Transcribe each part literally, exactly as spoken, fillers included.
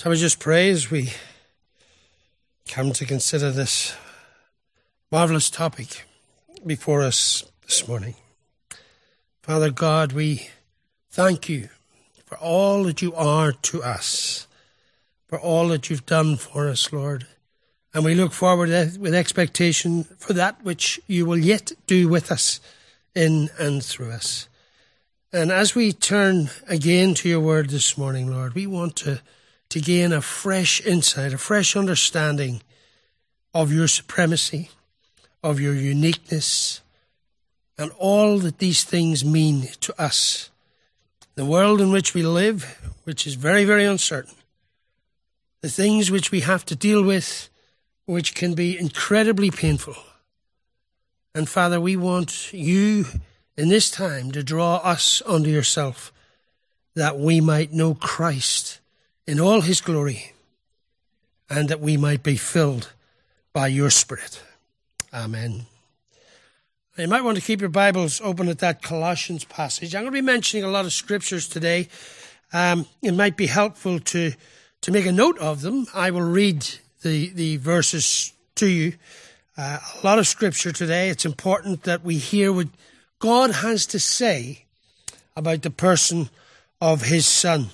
Shall we just pray as we come to consider this marvelous topic before us this morning? Father God, we thank you for all that you are to us, for all that you've done for us, Lord. And we look forward with expectation for that which you will yet do with us, in and through us. And as we turn again to your word this morning, Lord, we want to to gain a fresh insight, a fresh understanding of your supremacy, of your uniqueness, and all that these things mean to us. The world in which we live, which is very, very uncertain. The things which we have to deal with, which can be incredibly painful. And Father, we want you in this time to draw us unto yourself, that we might know Christ in all his glory, and that we might be filled by your Spirit. Amen. You might want to keep your Bibles open at that Colossians passage. I'm going to be mentioning a lot of scriptures today. Um, it might be helpful to, to make a note of them. I will read the, the verses to you. Uh, a lot of scripture today. It's important that we hear what God has to say about the person of his Son.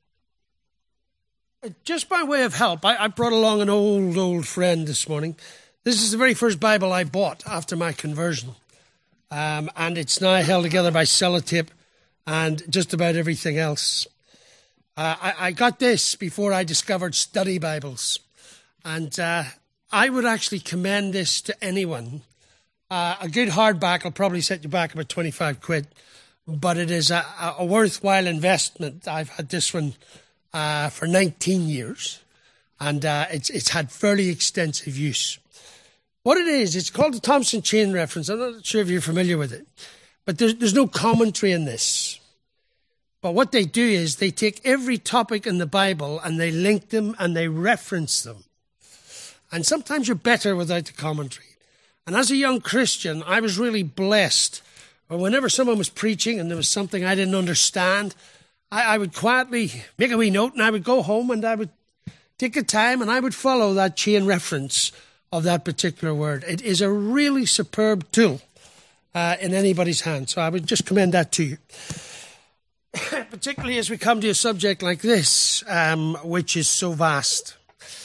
Just by way of help, I, I brought along an old, old friend this morning. This is the very first Bible I bought after my conversion. Um, and it's now held together by sellotape and just about everything else. Uh, I, I got this before I discovered study Bibles. And uh, I would actually commend this to anyone. Uh, a good hardback will probably set you back about twenty-five quid. But it is a, a worthwhile investment. I've had this one Uh, for nineteen years, and uh, it's it's had fairly extensive use. What it is, it's called the Thompson Chain Reference. I'm not sure if you're familiar with it, but there's, there's no commentary in this. But what they do is they take every topic in the Bible and they link them and they reference them. And sometimes you're better without the commentary. And as a young Christian, I was really blessed. Whenever someone was preaching and there was something I didn't understand, I, I would quietly make a wee note and I would go home and I would take the time and I would follow that chain reference of that particular word. It is a really superb tool uh, in anybody's hand. So I would just commend that to you. Particularly as we come to a subject like this, um, which is so vast.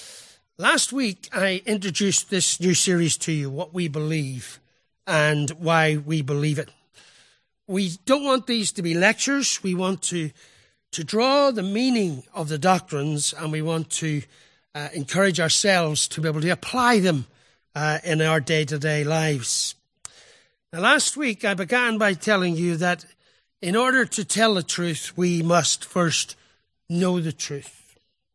Last week I introduced this new series to you, What We Believe and Why We Believe It. We don't want these to be lectures. We want to, to draw the meaning of the doctrines, and we want to uh, encourage ourselves to be able to apply them uh, in our day-to-day lives. Now, last week, I began by telling you that in order to tell the truth, we must first know the truth.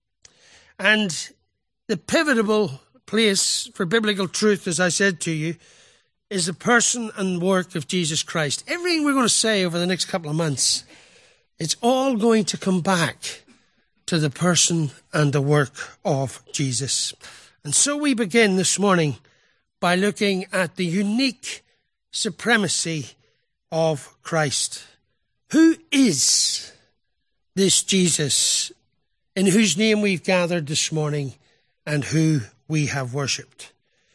And the pivotal place for biblical truth, as I said to you, is the person and work of Jesus Christ. Everything we're going to say over the next couple of months, it's all going to come back to the person and the work of Jesus. And so we begin this morning by looking at the unique supremacy of Christ. Who is this Jesus in whose name we've gathered this morning and who we have worshipped?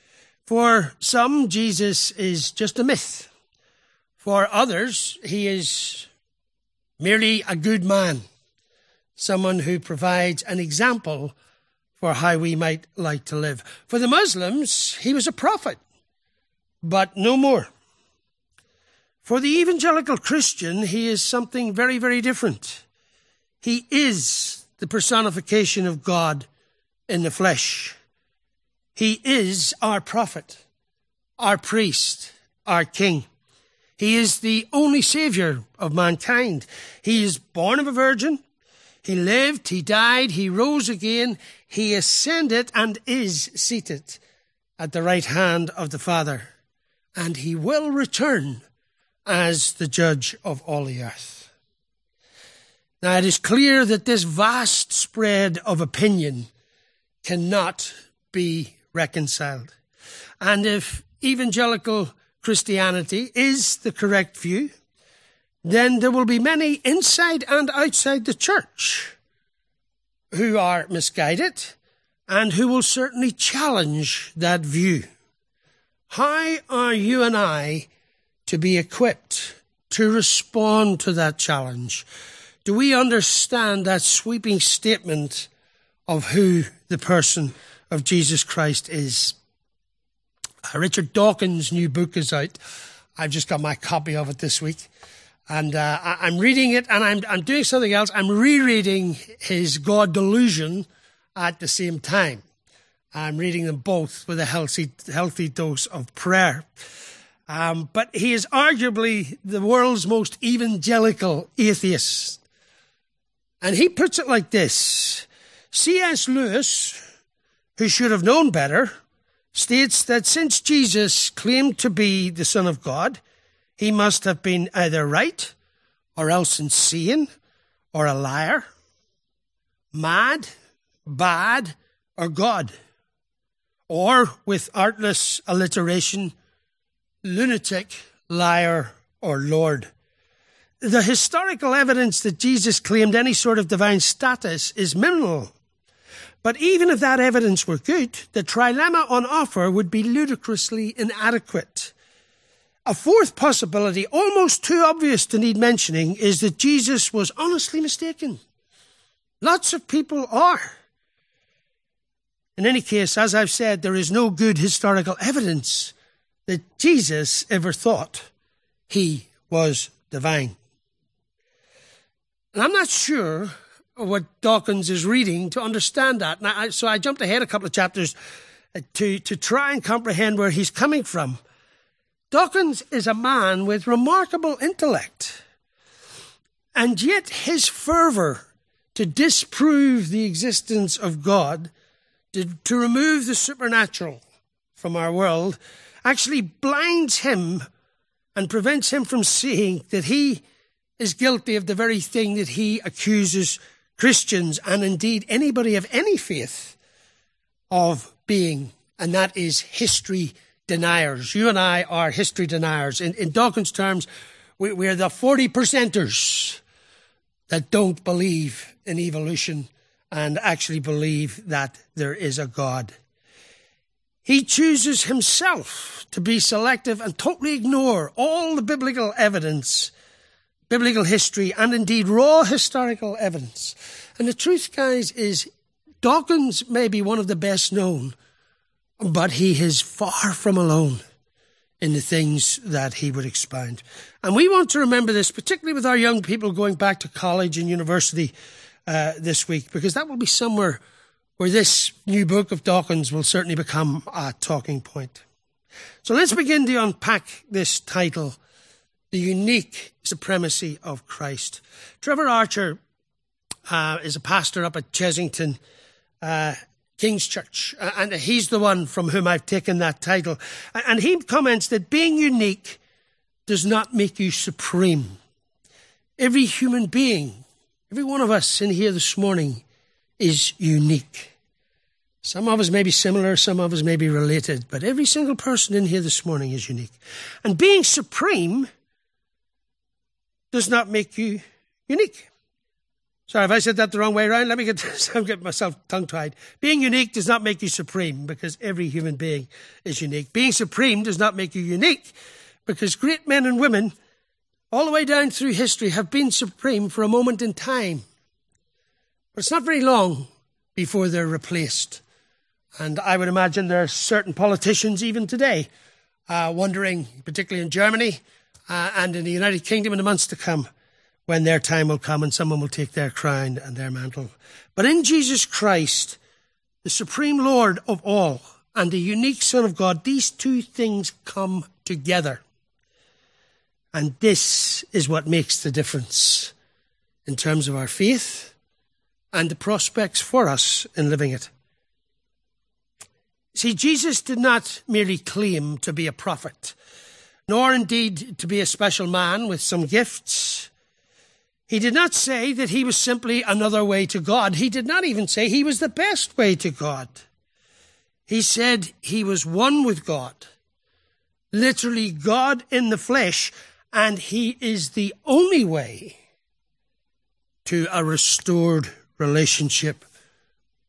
For some, Jesus is just a myth. For others, he is merely a good man, someone who provides an example for how we might like to live. For the Muslims, he was a prophet, but no more. For the evangelical Christian, he is something very, very different. He is the personification of God in the flesh. He is our prophet, our priest, our king. He is the only Savior of mankind. He is born of a virgin. He lived, he died, he rose again. He ascended and is seated at the right hand of the Father. And he will return as the judge of all the earth. Now, it is clear that this vast spread of opinion cannot be reconciled. And if evangelical Christianity is the correct view, then there will be many inside and outside the church who are misguided and who will certainly challenge that view. How are you and I to be equipped to respond to that challenge? Do we understand that sweeping statement of who the person of Jesus Christ is? Uh, Richard Dawkins' new book is out. I've just got my copy of it this week. And uh, I, I'm reading it, and I'm, I'm doing something else. I'm rereading his God Delusion at the same time. I'm reading them both with a healthy, healthy dose of prayer. Um, but he is arguably the world's most evangelical atheist. And he puts it like this. C S Lewis, who should have known better, states that since Jesus claimed to be the Son of God, he must have been either right or else insane or a liar, mad, bad, or God. Or, with artless alliteration, lunatic, liar, or Lord. The historical evidence that Jesus claimed any sort of divine status is minimal. But even if that evidence were good, the trilemma on offer would be ludicrously inadequate. A fourth possibility, almost too obvious to need mentioning, is that Jesus was honestly mistaken. Lots of people are. In any case, as I've said, there is no good historical evidence that Jesus ever thought he was divine. And I'm not sure what Dawkins is reading to understand that. Now, I, so I jumped ahead a couple of chapters to, to try and comprehend where he's coming from. Dawkins is a man with remarkable intellect, and yet his fervour to disprove the existence of God, to, to remove the supernatural from our world, actually blinds him and prevents him from seeing that he is guilty of the very thing that he accuses Christians, and indeed anybody of any faith, of being, and that is history deniers. You and I are history deniers. In, in Dawkins' terms, we, we're the forty percenters that don't believe in evolution and actually believe that there is a God. He chooses himself to be selective and totally ignore all the biblical evidence, biblical history, and indeed raw historical evidence. And the truth, guys, is Dawkins may be one of the best known, but he is far from alone in the things that he would expound. And we want to remember this, particularly with our young people going back to college and university uh, this week, because that will be somewhere where this new book of Dawkins will certainly become a talking point. So let's begin to unpack this title, The Unique Supremacy of Christ. Trevor Archer uh, is a pastor up at Chesington uh, King's Church, and he's the one from whom I've taken that title. And he comments that being unique does not make you supreme. Every human being, every one of us in here this morning is unique. Some of us may be similar, some of us may be related, but every single person in here this morning is unique. And being supreme does not make you unique. Sorry, if I said that the wrong way around, let me get, I'm getting myself tongue-tied. Being unique does not make you supreme, because every human being is unique. Being supreme does not make you unique, because great men and women all the way down through history have been supreme for a moment in time. But it's not very long before they're replaced. And I would imagine there are certain politicians even today uh, wondering, particularly in Germany uh, and in the United Kingdom in the months to come, when their time will come and someone will take their crown and their mantle. But in Jesus Christ, the supreme Lord of all and the unique Son of God, these two things come together. And this is what makes the difference in terms of our faith and the prospects for us in living it. See, Jesus did not merely claim to be a prophet, nor indeed to be a special man with some gifts. He did not say that he was simply another way to God. He did not even say he was the best way to God. He said he was one with God, literally God in the flesh, and he is the only way to a restored relationship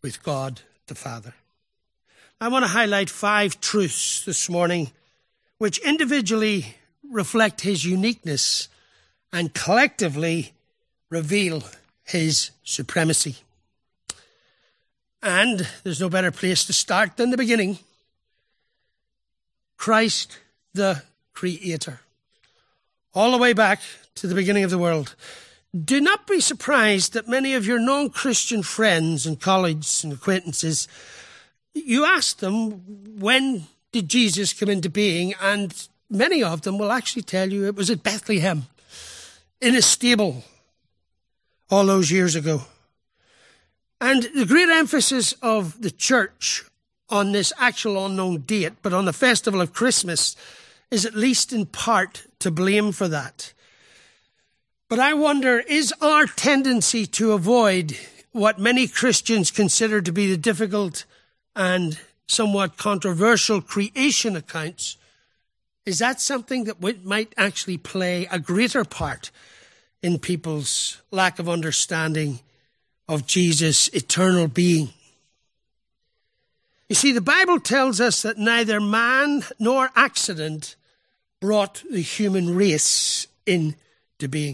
with God the Father. I want to highlight five truths this morning which individually reflect his uniqueness and collectively reveal his supremacy. And there's no better place to start than the beginning. Christ the Creator. All the way back to the beginning of the world. Do not be surprised that many of your non-Christian friends and colleagues and acquaintances, you ask them, when did Jesus come into being? And many of them will actually tell you it was at Bethlehem, in a stable, all those years ago. And the great emphasis of the church on this actual unknown date, but on the festival of Christmas, is at least in part to blame for that. But I wonder, is our tendency to avoid what many Christians consider to be the difficult and somewhat controversial creation accounts, is that something that might actually play a greater part in people's lack of understanding of Jesus' eternal being? You see, the Bible tells us that neither man nor accident brought the human race into being.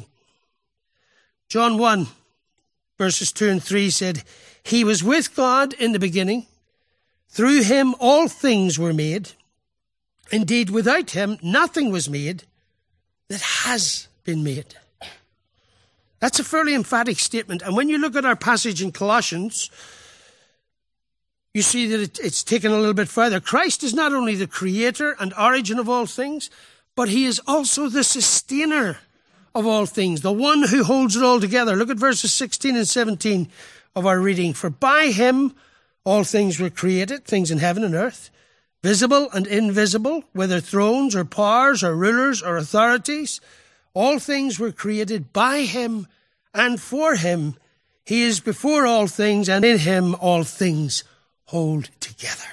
John one, verses two and three said, "He was with God in the beginning. Through him all things were made. Indeed, without him nothing was made that has been made." That's a fairly emphatic statement. And when you look at our passage in Colossians, you see that it, it's taken a little bit further. Christ is not only the creator and origin of all things, but he is also the sustainer of all things, the one who holds it all together. Look at verses sixteen and seventeen of our reading. "For by him all things were created, things in heaven and earth, visible and invisible, whether thrones or powers or rulers or authorities. All things were created by him and for him. He is before all things, and in him all things hold together."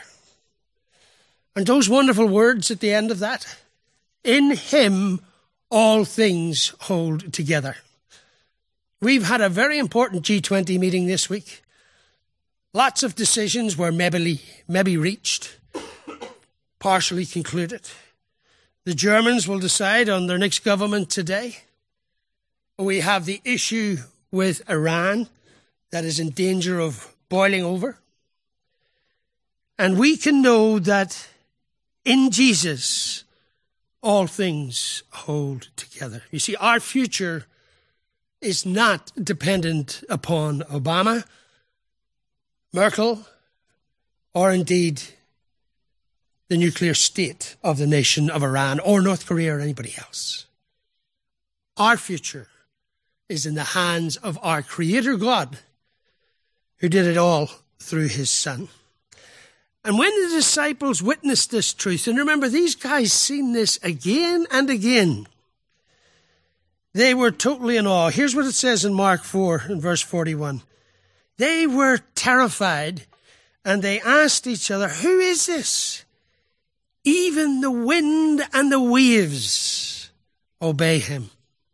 And those wonderful words at the end of that, in him all things hold together. We've had a very important G twenty meeting this week. Lots of decisions were maybe, maybe reached, partially concluded. The Germans will decide on their next government today. We have the issue with Iran that is in danger of boiling over. And we can know that in Jesus, all things hold together. You see, our future is not dependent upon Obama, Merkel, or indeed the nuclear state of the nation of Iran or North Korea or anybody else. Our future is in the hands of our Creator God, who did it all through his Son. And when the disciples witnessed this truth, and remember, these guys seen this again and again, they were totally in awe. Here's what it says in Mark four, in verse forty-one. They were terrified, and they asked each other, "Who is this? Even the wind and the waves obey him."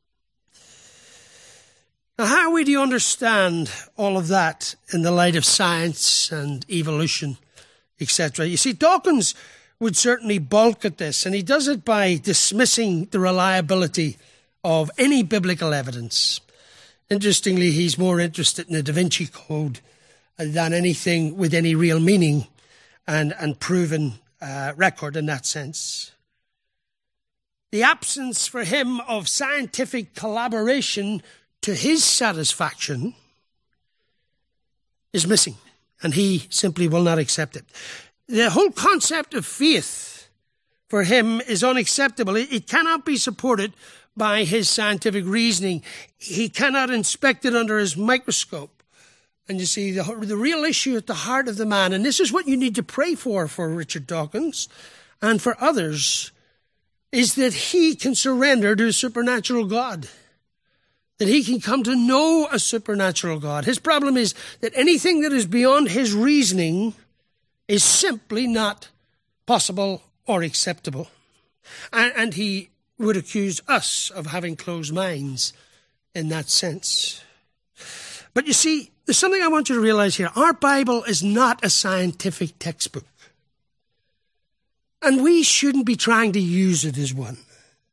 Now, how are we to understand all of that in the light of science and evolution, et cetera? You see, Dawkins would certainly balk at this, and he does it by dismissing the reliability of any biblical evidence. Interestingly, he's more interested in the Da Vinci Code than anything with any real meaning and, and proven uh, record in that sense. The absence for him of scientific collaboration to his satisfaction is missing, and he simply will not accept it. The whole concept of faith for him is unacceptable. It, it cannot be supported by his scientific reasoning. He cannot inspect it under his microscope. And you see, the, the real issue at the heart of the man, and this is what you need to pray for for Richard Dawkins and for others, is that he can surrender to a supernatural God, that he can come to know a supernatural God. His problem is that anything that is beyond his reasoning is simply not possible or acceptable. And, and he would accuse us of having closed minds in that sense. But you see, there's something I want you to realize here. Our Bible is not a scientific textbook. And we shouldn't be trying to use it as one.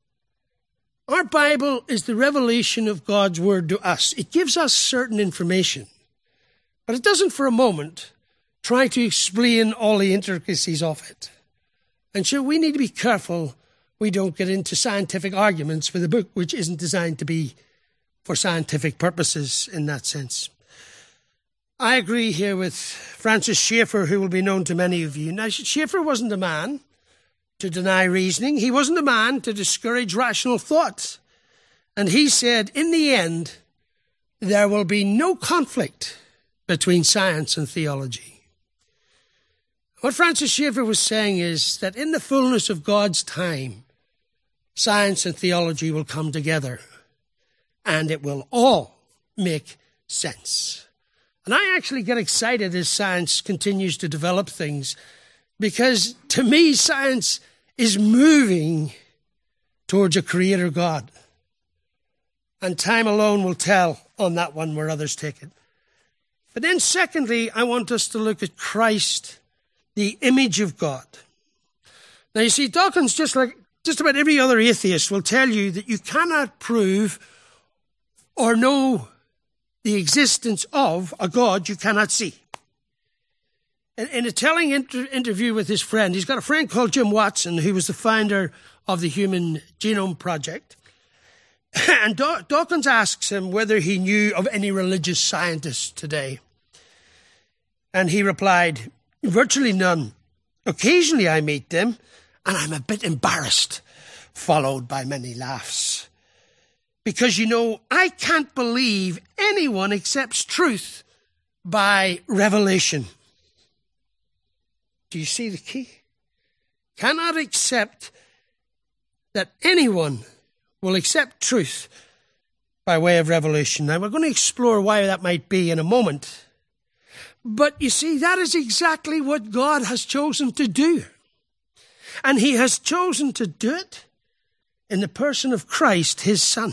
Our Bible is the revelation of God's word to us. It gives us certain information, but it doesn't for a moment try to explain all the intricacies of it. And so we need to be careful we don't get into scientific arguments with a book which isn't designed to be for scientific purposes in that sense. I agree here with Francis Schaeffer, who will be known to many of you. Now, Schaeffer wasn't a man to deny reasoning. He wasn't a man to discourage rational thought. And he said, in the end, there will be no conflict between science and theology. What Francis Schaeffer was saying is that in the fullness of God's time, science and theology will come together, and it will all make sense. And I actually get excited as science continues to develop things, because to me, science is moving towards a creator God. And time alone will tell on that one where others take it. But then secondly, I want us to look at Christ, the image of God. Now you see, Dawkins, just like just about every other atheist, will tell you that you cannot prove or know the existence of a God you cannot see. In a telling inter- interview with his friend, he's got a friend called Jim Watson, who was the founder of the Human Genome Project. And Daw- Dawkins asks him whether he knew of any religious scientists today. And he replied, virtually none. Occasionally I meet them, and I'm a bit embarrassed, followed by many laughs. Because, you know, I can't believe anyone accepts truth by revelation. Do you see the key? Cannot accept that anyone will accept truth by way of revelation. Now, we're going to explore why that might be in a moment. But you see, that is exactly what God has chosen to do. And he has chosen to do it in the person of Christ, his Son,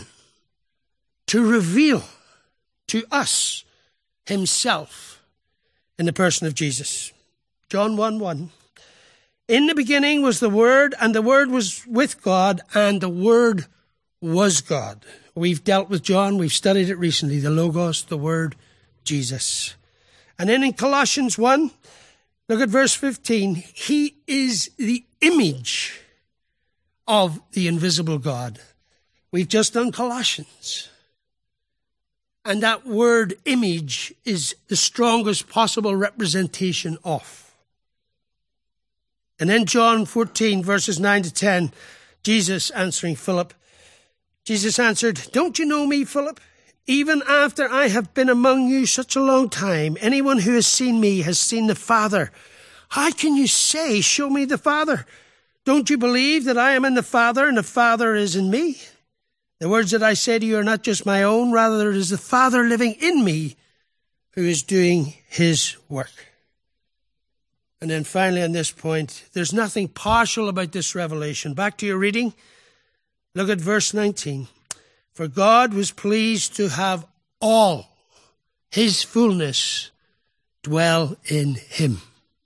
to reveal to us himself in the person of Jesus. John one one. In the beginning was the Word, and the Word was with God, and the Word was God. We've dealt with John. We've studied it recently. The Logos, the Word, Jesus. And then in Colossians one, look at verse fifteen. He is the image of the invisible God. We've just done Colossians. And that word image is the strongest possible representation of. And then John fourteen, verses nine to ten, Jesus answering Philip. Jesus answered, don't you know me, Philip? Even after I have been among you such a long time, anyone who has seen me has seen the Father. How can you say, show me the Father? Don't you believe that I am in the Father and the Father is in me? The words that I say to you are not just my own, rather it is the Father living in me who is doing his work. And then finally on this point, there's nothing partial about this revelation. Back to your reading. Look at verse nineteen. For God was pleased to have all his fullness dwell in him.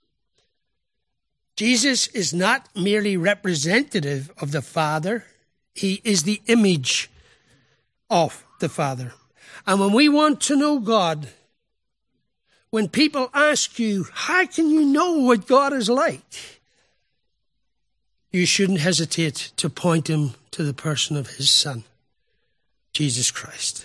Jesus is not merely representative of the Father. He is the image of the Father. And when we want to know God, when people ask you, how can you know what God is like? You shouldn't hesitate to point him to the person of his Son, Jesus Christ.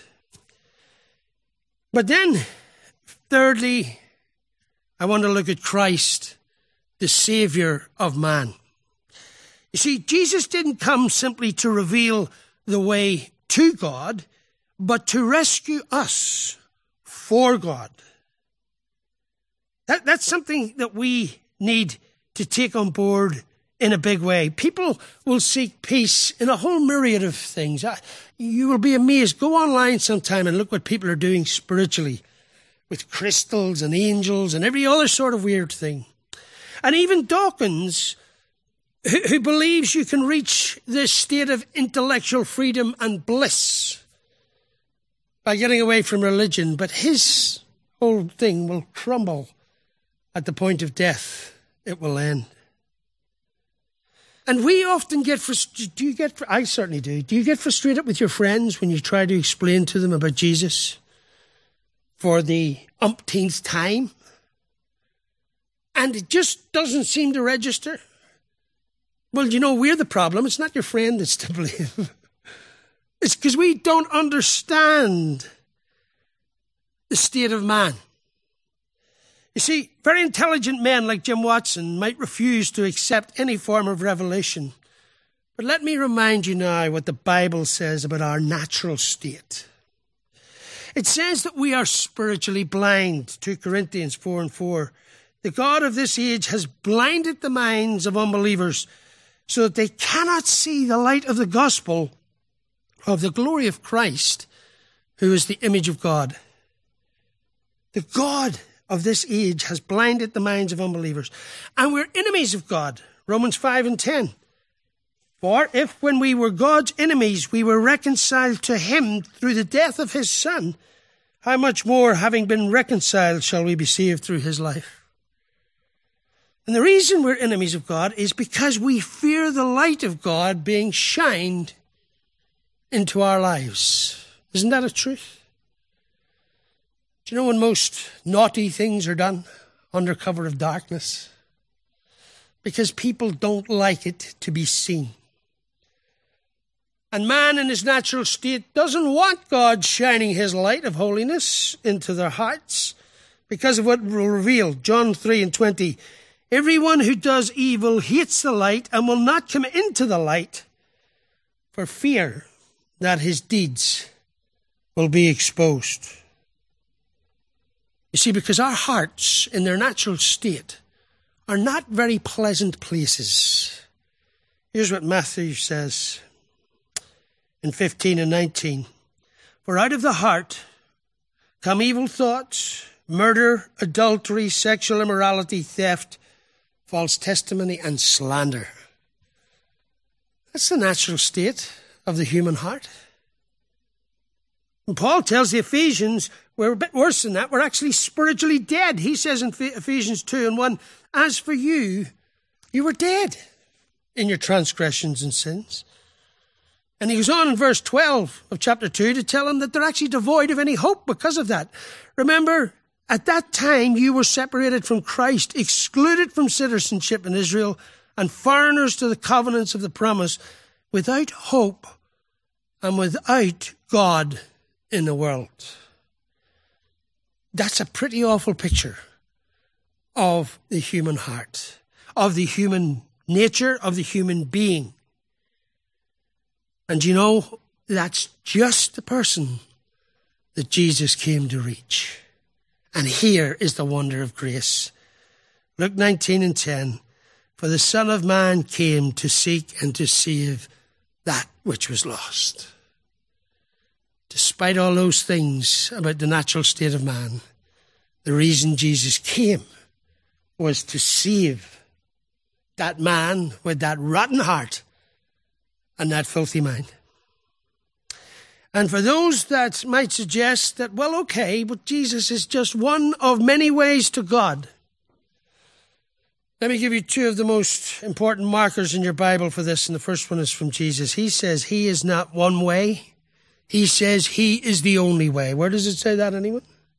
But then, thirdly, I want to look at Christ, the Savior of man. You see, Jesus didn't come simply to reveal the way to God, but to rescue us for God. That, that's something that we need to take on board in a big way. People will seek peace in a whole myriad of things. You will be amazed. Go online sometime and look what people are doing spiritually with crystals and angels and every other sort of weird thing. And even Dawkins, who, who believes you can reach this state of intellectual freedom and bliss by getting away from religion, but his whole thing will crumble at the point of death. It will end. And we often get frustrated. Do you get, I certainly do. Do you get frustrated with your friends when you try to explain to them about Jesus for the umpteenth time? And it just doesn't seem to register? Well, you know, we're the problem. It's not your friend that's to blame. It's because we don't understand the state of man. You see, very intelligent men like Jim Watson might refuse to accept any form of revelation. But let me remind you now what the Bible says about our natural state. It says that we are spiritually blind, two Corinthians four and four. The God of this age has blinded the minds of unbelievers so that they cannot see the light of the gospel of the glory of Christ, who is the image of God. The God of this age has blinded the minds of unbelievers. And we're enemies of God. Romans five and ten. For if when we were God's enemies, we were reconciled to him through the death of his Son, how much more, having been reconciled, shall we be saved through his life? And the reason we're enemies of God is because we fear the light of God being shined into our lives. Isn't that a truth? Do you know when most naughty things are done under cover of darkness? Because people don't like it to be seen. And man in his natural state doesn't want God shining his light of holiness into their hearts because of what will reveal. John three and twenty. Everyone who does evil hates the light and will not come into the light for fear that his deeds will be exposed. You see, because our hearts in their natural state are not very pleasant places. Here's what Matthew says in fifteen and nineteen. For out of the heart come evil thoughts, murder, adultery, sexual immorality, theft, false testimony, and slander. That's the natural state of the human heart. And Paul tells the Ephesians we're a bit worse than that. We're actually spiritually dead. He says in Ephesians two and one, as for you, you were dead in your transgressions and sins. And he goes on in verse twelve of chapter two to tell them that they're actually devoid of any hope because of that. Remember, at that time you were separated from Christ, excluded from citizenship in Israel, and foreigners to the covenants of the promise, without hope and without God in the world. That's a pretty awful picture of the human heart, of the human nature, of the human being. And you know, that's just the person that Jesus came to reach. And here is the wonder of grace. Luke nineteen and ten. For the Son of Man came to seek and to save that which was lost. Despite all those things about the natural state of man, the reason Jesus came was to save that man with that rotten heart and that filthy mind. And for those that might suggest that, well, okay, but Jesus is just one of many ways to God, let me give you two of the most important markers in your Bible for this, and the first one is from Jesus. He says he is not one way. He says he is the only way. Where does it say that, anyone?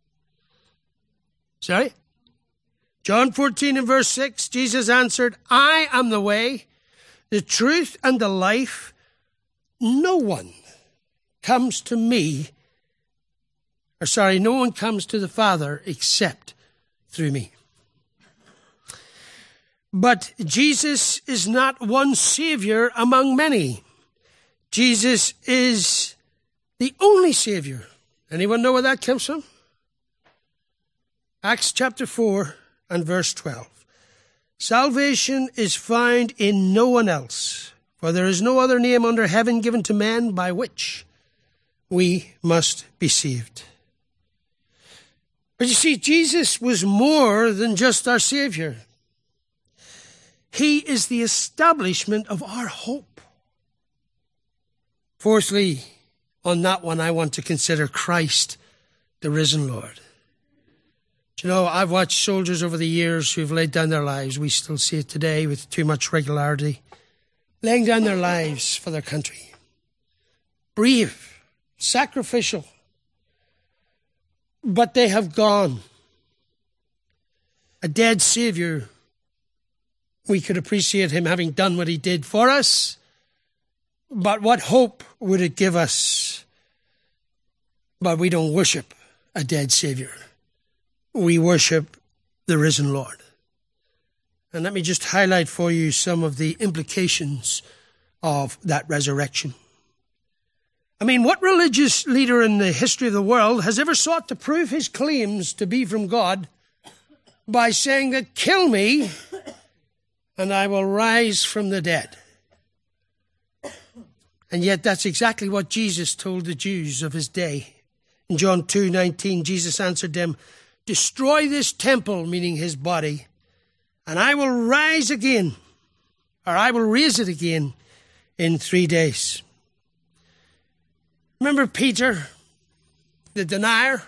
Sorry? John fourteen and verse six, Jesus answered, I am the way, the truth, and the life. No one comes to me, or sorry, no one comes to the Father except through me. But Jesus is not one Savior among many. Jesus is the only Savior. Anyone know where that comes from? Acts chapter four and verse twelve. Salvation is found in no one else, for there is no other name under heaven given to men by which we must be saved. But you see, Jesus was more than just our Savior. He is the establishment of our hope. Fourthly, on that one, I want to consider Christ, the risen Lord. Do you know, I've watched soldiers over the years who've laid down their lives. We still see it today with too much regularity. Laying down their lives for their country. Brave, sacrificial. But they have gone. A dead Savior, we could appreciate him having done what he did for us. But what hope would it give us? But we don't worship a dead Savior. We worship the risen Lord. And let me just highlight for you some of the implications of that resurrection. I mean, what religious leader in the history of the world has ever sought to prove his claims to be from God by saying that, kill me and I will rise from the dead? And yet that's exactly what Jesus told the Jews of his day. In John two nineteen, Jesus answered them, destroy this temple, meaning his body, and I will rise again, or I will raise it again in three days. Remember Peter, the denier,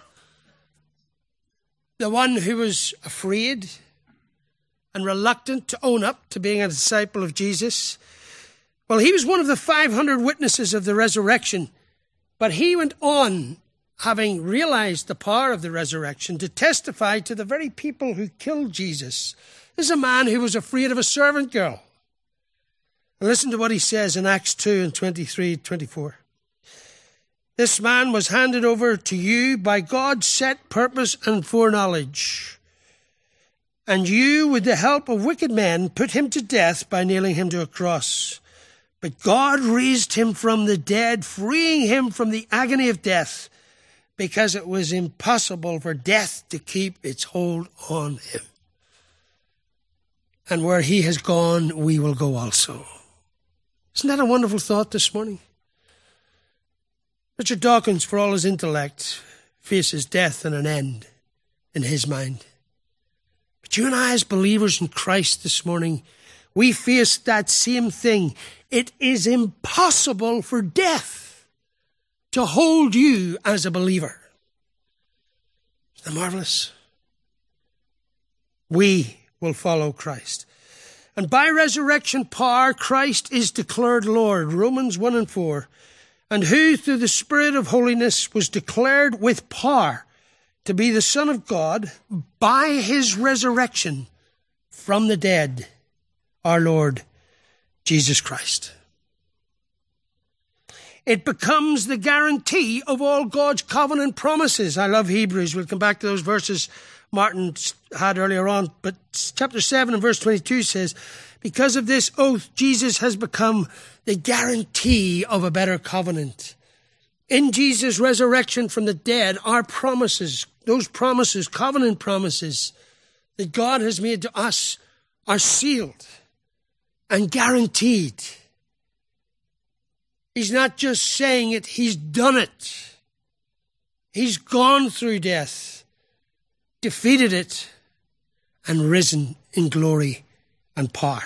the one who was afraid and reluctant to own up to being a disciple of Jesus? Well, he was one of the five hundred witnesses of the resurrection, but he went on, having realized the power of the resurrection, to testify to the very people who killed Jesus. This is a man who was afraid of a servant girl. And listen to what he says in Acts two and twenty-three, twenty-four. This man was handed over to you by God's set purpose and foreknowledge. And you, with the help of wicked men, put him to death by nailing him to a cross. But God raised him from the dead, freeing him from the agony of death, because it was impossible for death to keep its hold on him. And where he has gone, we will go also. Isn't that a wonderful thought this morning? Richard Dawkins, for all his intellect, faces death and an end in his mind. But you and I, as believers in Christ this morning, we face that same thing. It is impossible for death to hold you as a believer. Isn't that marvelous? We will follow Christ. And by resurrection power, Christ is declared Lord. Romans one and four. And who through the Spirit of holiness was declared with power to be the Son of God by his resurrection from the dead, our Lord Jesus Christ. It becomes the guarantee of all God's covenant promises. I love Hebrews. We'll come back to those verses Martin had earlier on. But chapter seven and verse twenty-two says, because of this oath, Jesus has become the guarantee of a better covenant. In Jesus' resurrection from the dead, our promises, those promises, covenant promises that God has made to us, are sealed and guaranteed. He's not just saying it, he's done it. He's gone through death, defeated it, and risen in glory and power.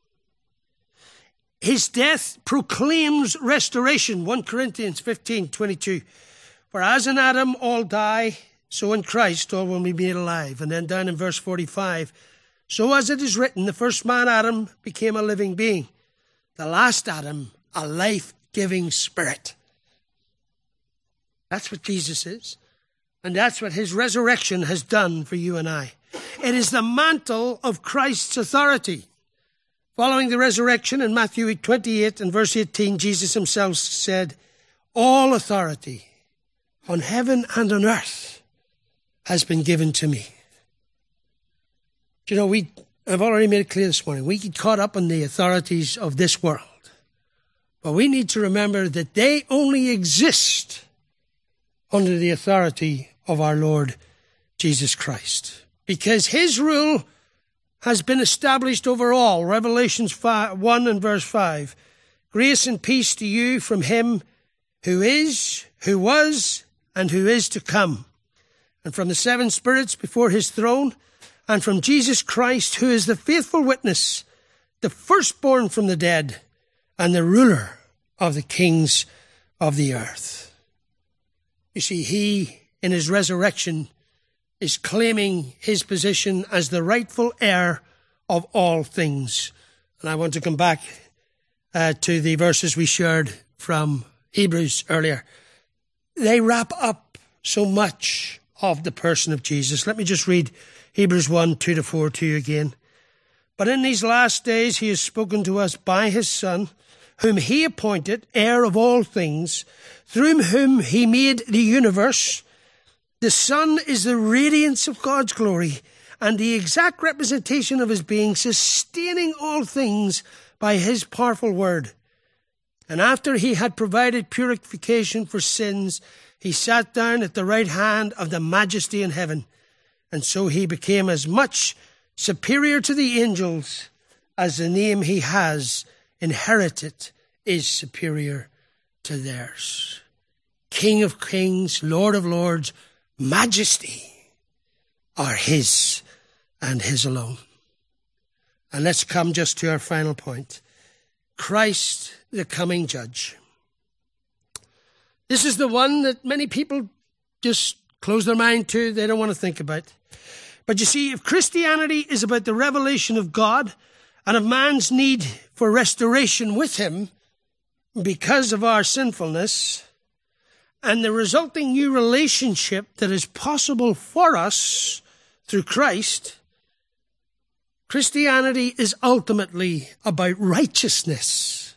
His death proclaims restoration. First Corinthians fifteen twenty-two. For as in Adam all die, so in Christ all will be made alive. And then down in verse forty-five, so as it is written, the first man Adam became a living being. The last Adam, a life-giving spirit. That's what Jesus is. And that's what his resurrection has done for you and I. It is the mantle of Christ's authority. Following the resurrection in Matthew twenty-eight and verse eighteen, Jesus himself said, all authority on heaven and on earth has been given to me. Do you know, we, I've already made it clear this morning, we get caught up in the authorities of this world. But we need to remember that they only exist under the authority of our Lord Jesus Christ. Because his rule has been established over all. Revelations one and verse five. Grace and peace to you from him who is, who was, and who is to come. And from the seven spirits before his throne, and from Jesus Christ, who is the faithful witness, the firstborn from the dead, and the ruler of the kings of the earth. You see, he, in his resurrection, is claiming his position as the rightful heir of all things. And I want to come back uh, to the verses we shared from Hebrews earlier. They wrap up so much of the person of Jesus. Let me just read Hebrews one, two to four to you again. But in these last days he has spoken to us by his Son, whom he appointed heir of all things, through whom he made the universe. The Son is the radiance of God's glory and the exact representation of his being, sustaining all things by his powerful word. And after he had provided purification for sins, he sat down at the right hand of the Majesty in heaven. And so he became as much superior to the angels as the name he has inherited is superior to theirs. King of kings, Lord of lords, majesty are his and his alone. And let's come just to our final point. Christ, the coming judge. This is the one that many people just close their mind to. They don't want to think about. But you see, if Christianity is about the revelation of God and of man's need for restoration with him because of our sinfulness, and the resulting new relationship that is possible for us through Christ, Christianity is ultimately about righteousness.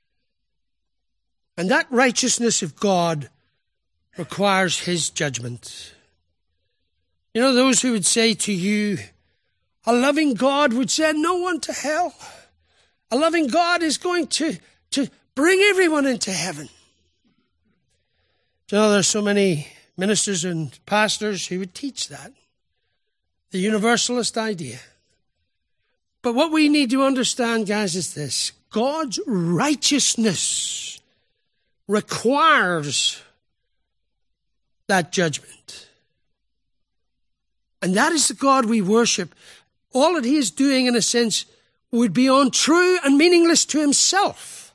And that righteousness of God requires his judgment. You know, those who would say to you, a loving God would send no one to hell. A loving God is going to, to bring everyone into heaven. You know, there's so many ministers and pastors who would teach that, the universalist idea. But what we need to understand, guys, is this. God's righteousness requires that judgment. And that is the God we worship. All that he is doing, in a sense, would be untrue and meaningless to himself.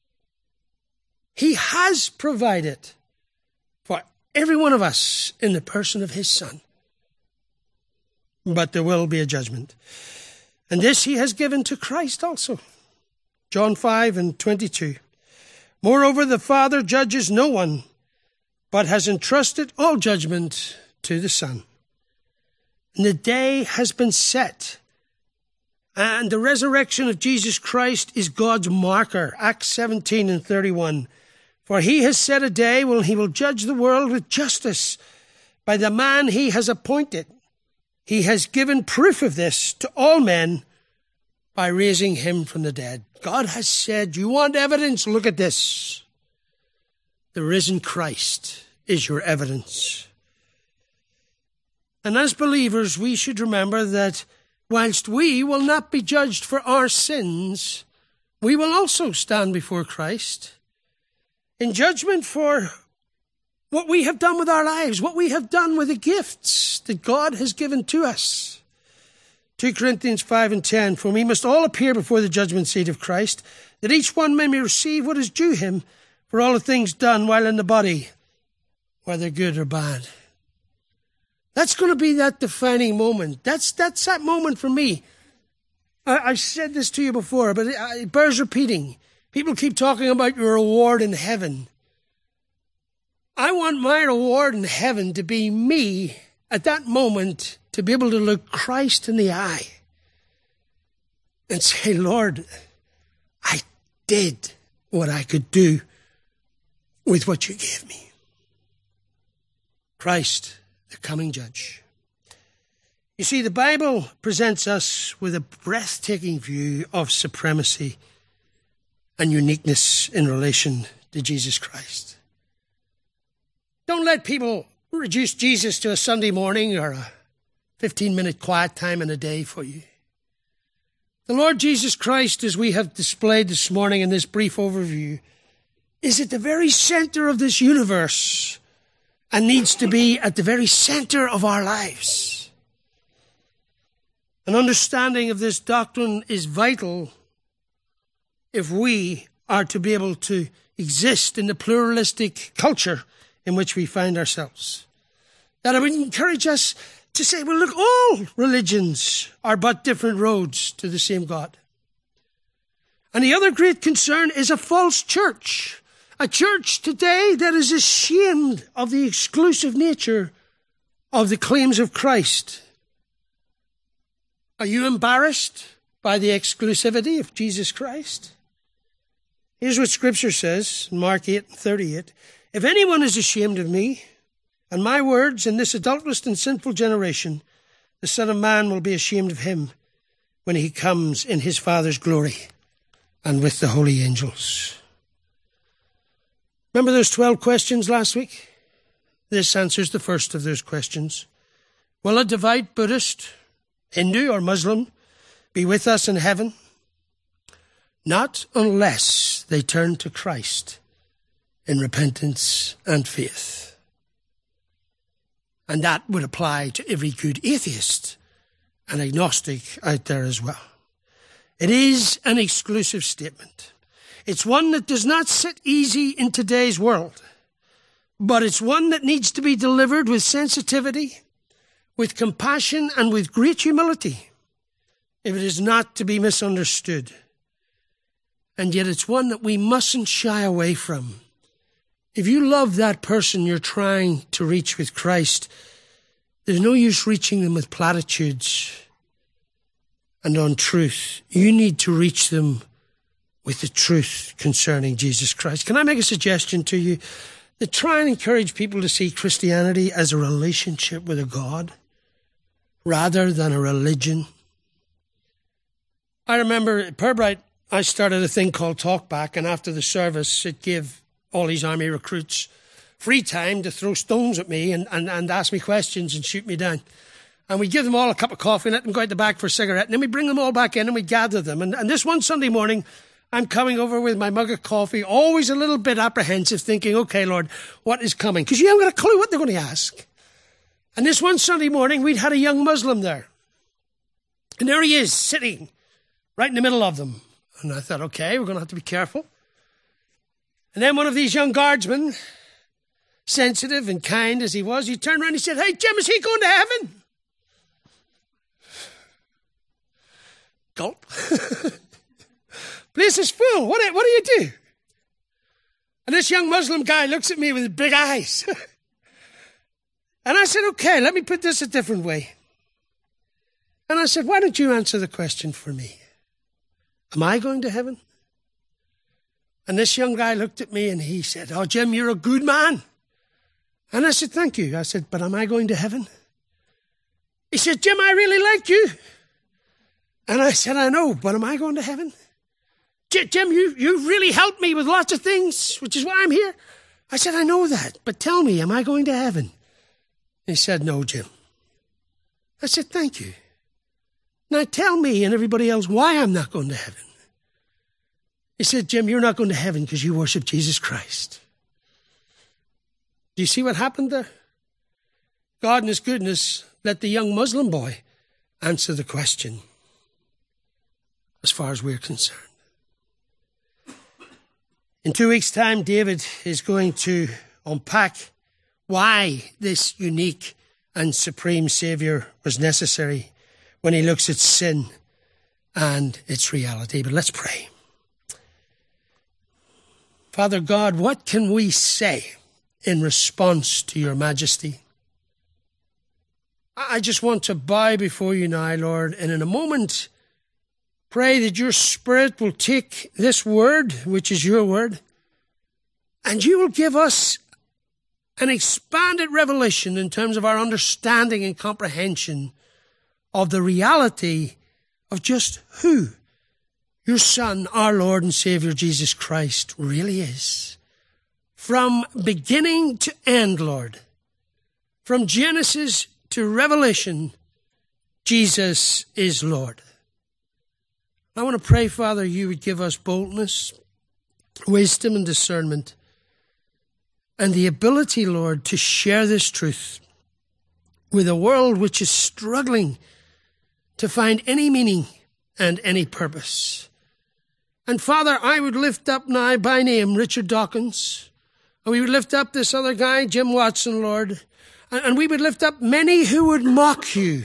He has provided for every one of us in the person of his Son. But there will be a judgment. And this he has given to Christ also. John five and twenty-two. Moreover, the Father judges no one, but has entrusted all judgment to the Son. And the day has been set. And the resurrection of Jesus Christ is God's marker. Acts seventeen and thirty-one. For he has set a day when he will judge the world with justice by the man he has appointed. He has given proof of this to all men by raising him from the dead. God has said, you want evidence? Look at this. The risen Christ is your evidence. And as believers, we should remember that whilst we will not be judged for our sins, we will also stand before Christ in judgment for what we have done with our lives, what we have done with the gifts that God has given to us. Two Corinthians five and ten, for we must all appear before the judgment seat of Christ, that each one may receive what is due him for all the things done while in the body, whether good or bad. That's going to be that defining moment. That's that's that moment for me. I, I said this to you before, but it, it bears repeating. People keep talking about your reward in heaven. I want my reward in heaven to be me at that moment, to be able to look Christ in the eye and say, Lord, I did what I could do with what you gave me. Christ, the coming judge. You see, the Bible presents us with a breathtaking view of supremacy and uniqueness in relation to Jesus Christ. Don't let people reduce Jesus to a Sunday morning or a fifteen-minute quiet time in a day for you. The Lord Jesus Christ, as we have displayed this morning in this brief overview, is at the very center of this universe and needs to be at the very center of our lives. An understanding of this doctrine is vital if we are to be able to exist in the pluralistic culture in which we find ourselves. That I would encourage us to say, well, look, all religions are but different roads to the same God. And the other great concern is a false church. A church today that is ashamed of the exclusive nature of the claims of Christ. Are you embarrassed by the exclusivity of Jesus Christ? Here's what Scripture says in Mark eight thirty-eight. If anyone is ashamed of me and my words in this adulterous and sinful generation, the Son of Man will be ashamed of him when he comes in his Father's glory and with the holy angels. Remember those twelve questions last week? This answers the first of those questions. Will a devout Buddhist, Hindu or Muslim be with us in heaven? Not unless they turn to Christ in repentance and faith. And that would apply to every good atheist and agnostic out there as well. It is an exclusive statement. It's one that does not sit easy in today's world, but it's one that needs to be delivered with sensitivity, with compassion, and with great humility, if it is not to be misunderstood. And yet it's one that we mustn't shy away from. If you love that person you're trying to reach with Christ, there's no use reaching them with platitudes and untruth. You need to reach them with the truth concerning Jesus Christ. Can I make a suggestion to you? That try and encourage people to see Christianity as a relationship with a God rather than a religion. I remember at Pirbright, I started a thing called Talkback, and after the service, it gave all these army recruits free time to throw stones at me and, and, and ask me questions and shoot me down. And we'd give them all a cup of coffee and let them go out the back for a cigarette, and then we'd bring them all back in and we'd gather them. And, and this one Sunday morning, I'm coming over with my mug of coffee, always a little bit apprehensive, thinking, okay, Lord, what is coming? Because you haven't got a clue what they're going to ask. And this one Sunday morning, we'd had a young Muslim there. And there he is, sitting right in the middle of them. And I thought, okay, we're going to have to be careful. And then one of these young guardsmen, sensitive and kind as he was, he turned around and he said, hey, Jim, is he going to heaven? Gulp. Place is full. What, what do you do? And this young Muslim guy looks at me with big eyes. And I said, okay, let me put this a different way. And I said, why don't you answer the question for me? Am I going to heaven? And this young guy looked at me and he said, oh, Jim, you're a good man. And I said, thank you. I said, but am I going to heaven? He said, Jim, I really like you. And I said, I know, but am I going to heaven? Jim, you, you really helped me with lots of things, which is why I'm here. I said, I know that, but tell me, am I going to heaven? He said, no, Jim. I said, thank you. Now tell me and everybody else why I'm not going to heaven. He said, Jim, you're not going to heaven because you worship Jesus Christ. Do you see what happened there? God in his goodness let the young Muslim boy answer the question as far as we're concerned. In two weeks' time, David is going to unpack why this unique and supreme Savior was necessary when he looks at sin and its reality. But let's pray. Father God, what can we say in response to your majesty? I just want to bow before you now, Lord, and in a moment pray that your Spirit will take this word, which is your word, and you will give us an expanded revelation in terms of our understanding and comprehension of the reality of just who your Son, our Lord and Savior Jesus Christ, really is. From beginning to end, Lord, from Genesis to Revelation, Jesus is Lord. I want to pray, Father, you would give us boldness, wisdom and discernment, and the ability, Lord, to share this truth with a world which is struggling to find any meaning and any purpose. And Father, I would lift up now by name Richard Dawkins. And we would lift up this other guy, Jim Watson, Lord. And, and we would lift up many who would mock you.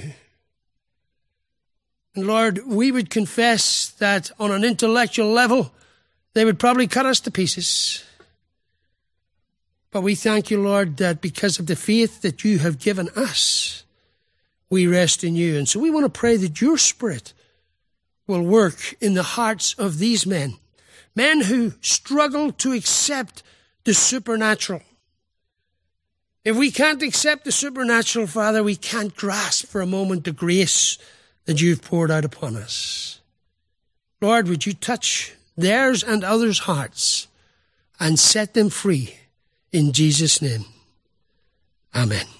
And Lord, we would confess that on an intellectual level, they would probably cut us to pieces. But we thank you, Lord, that because of the faith that you have given us, we rest in you. And so we want to pray that your Spirit will work in the hearts of these men, men who struggle to accept the supernatural. If we can't accept the supernatural, Father, we can't grasp for a moment the grace that you've poured out upon us. Lord, would you touch theirs and others' hearts and set them free in Jesus' name. Amen.